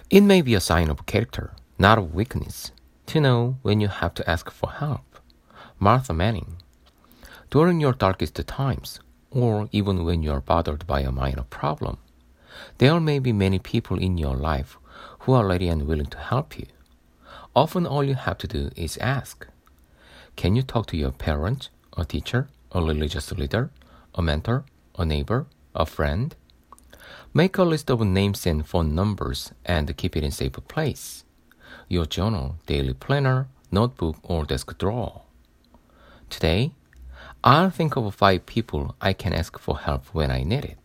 It may be a sign of character, not of weakness, to know when you have to ask for help. Martha Manning. During your darkest times, or even when you are bothered by a minor problem, there may be many people in your life who are ready and willing to help you. Often all you have to do is ask. Can you talk to your parent, a teacher, a religious leader, a mentor, a neighbor, a friend? Make a list of names and phone numbers and keep it in a safe place. Your journal, daily planner, notebook, or desk drawer. Today, I'll think of 5 people I can ask for help when I need it.